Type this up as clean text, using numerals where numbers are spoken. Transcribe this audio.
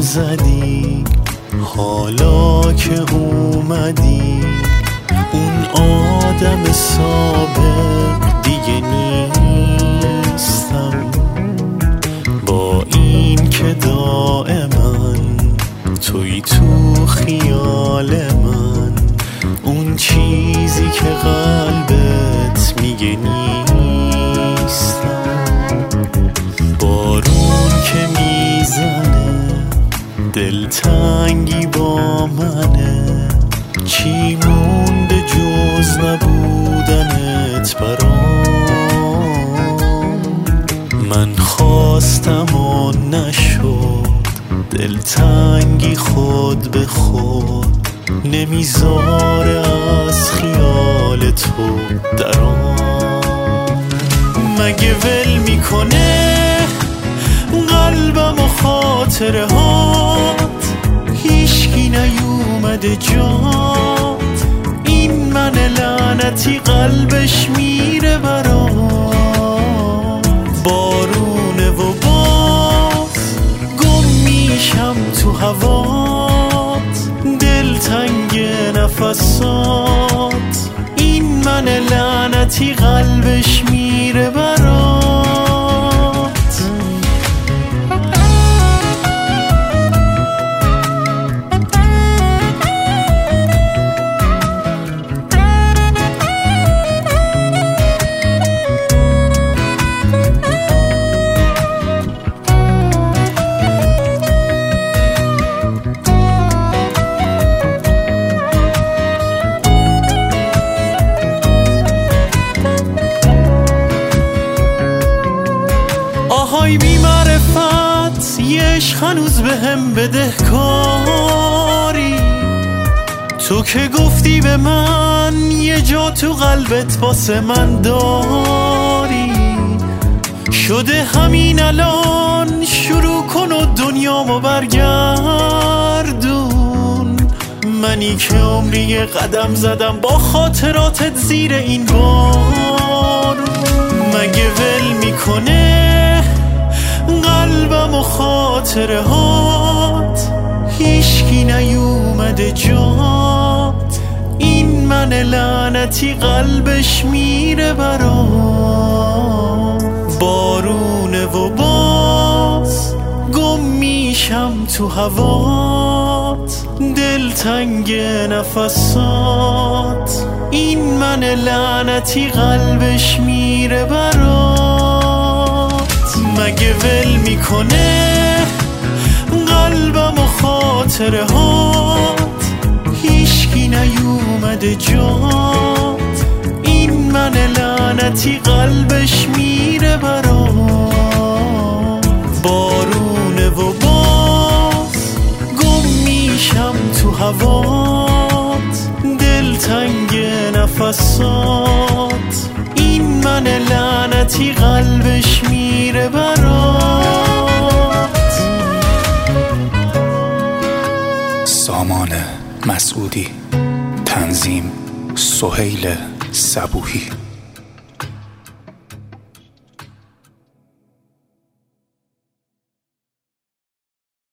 زدی، حالا که اومدی اون آدم سابق دیگه نیستم. با این که دائما توی تو خیال من، اون چیزی که قلبت میگه نیستم. بارون که میزنه دلتنگی با منه، چی مونده جز نبودنت برام. من خواستم و نشد، دلتنگی خود به خود نمیذاره از خیال تو درام. مگه ول میکنه قلبم و خاطره هات، هیچکی نیومده جات. این من لعنتی قلبش میره برات. بارونه و باز گم میشم تو هوات، دلتنگ نفسات. این من لعنتی قلبش میره برات. آهای بی معرفت، یه عشق هنوز به هم بدهکاری. تو که گفتی به من یه جا تو قلبت واسه من داری. شده همین الان شروع کن و دنیامو برگردون. منی که عمری قدم زدم با خاطراتت زیر این بارون. مگه ول میکنه قلبم و خاطره هات، هیچکی نیومده جات. این من لعنتی قلبش میره برات. بارونه و باز گم میشم تو هوات، دلتنگ نفسات. این من لعنتی قلبش میره برات. مگه ول میکنه قلبم و خاطره هات، هیچکی نیومده جات. این من لعنتی قلبش میره برات. بارونه و باز گم میشم تو هوات، دلتنگ نفسات. این من لعنتی قلبش میره برات. سامان مسعودی، تنظیم سهیل صبوحی.